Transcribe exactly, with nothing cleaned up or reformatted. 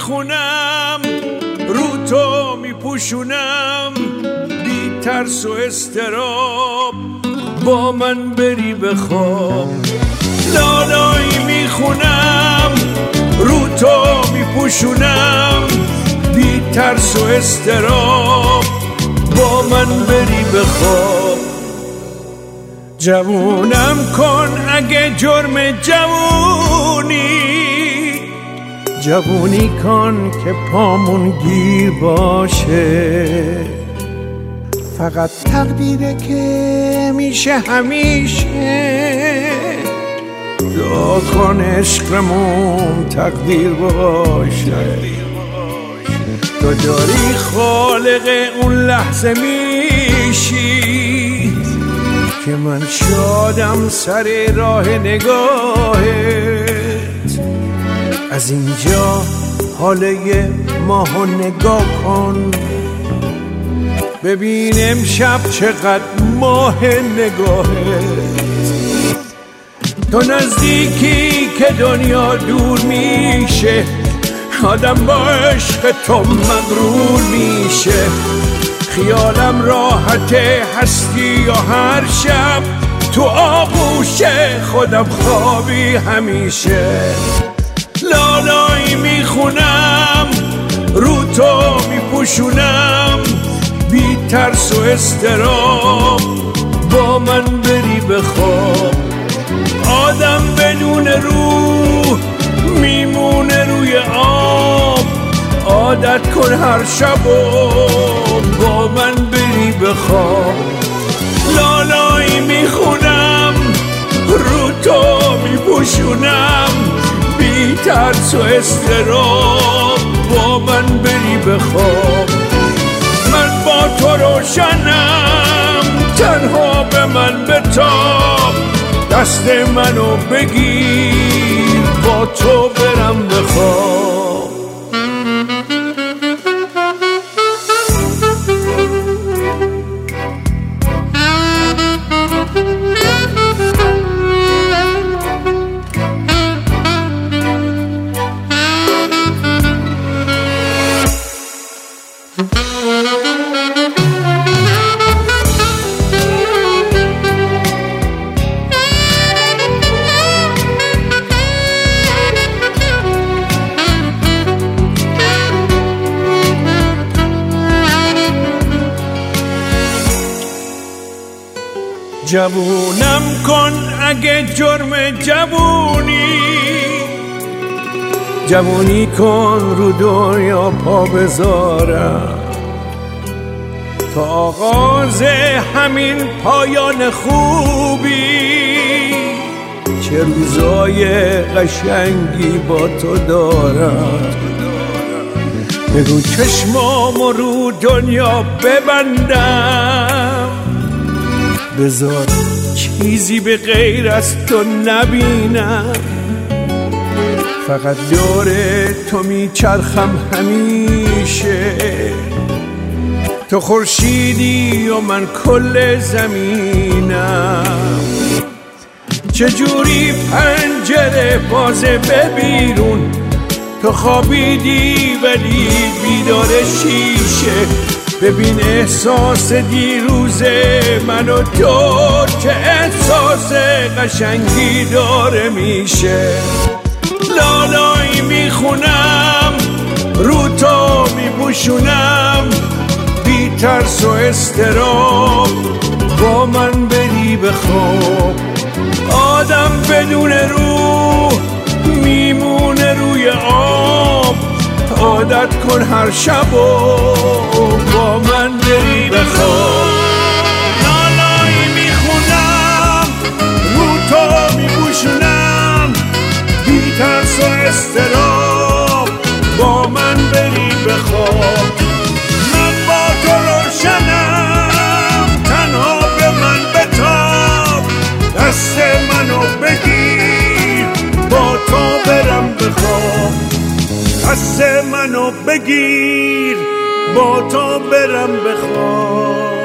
میخونم رو تو میپوشونم بی ترس و استراب با من بری بخواب لالایی میخونم رو تو میپوشونم بی ترس و استراب با من بری بخواب جوونم کن اگه جرم جوونی جوونی کن که پامون گیر باشه فقط تقدیره که میشه همیشه دعا کن عشقمون تقدیر باشه تو داری خالق اون لحظه میشی که من شادم سر راه نگاهت از اینجا حاله ماهو نگاه کن ببین امشب چقدر ماه نگاهت تو نزدیکی که دنیا دور میشه آدم با عشق تو مغرور میشه خیالم راحته هستی یا هر شب تو آغوش خودم خوابی همیشه لالایی میخونم رو تو میپوشونم بی ترس و استراب با من بری بخواب آدم بدون روح میمونه روی آب عادت کن هر شب و با من بری بخواب لالایی میخونم رو تو میپوشونم بی ترس و استراب با من بری بخواب من با تو روشنم تنها به من بتاب دست منو بگیر با تو برم بخواب جوونم کن اگه جرم جوونی جوونی کن رو دنیا پا بذارم تا آغاز همین پایان خوبی چه روزای قشنگی با تو دارم بگو چشمامو رو دنیا ببندم بذار چیزی به غیر از تو نبینم فقط دور تو میچرخم همیشه تو خورشیدی و من کل زمینم چجوری پنجره بازه به بیرون تو خوابیدی ولی بیدار شیشه ببین احساس دیروز من و تو که احساس قشنگی داره میشه لالایی میخونم رو تو میپوشونم بی ترس و استراب با من بری بخواب آدم بدون روح میمونه روی آب عادت کن هر شب و با من بری بخواب لالایی میخونم رو تو میپوشونم بی ترس و استراب با من بری بخواب من با تو روشنم تنها به من بتاب دست منو بگیر با تو برم بخواب دست منو بگیر با تو برم بخواب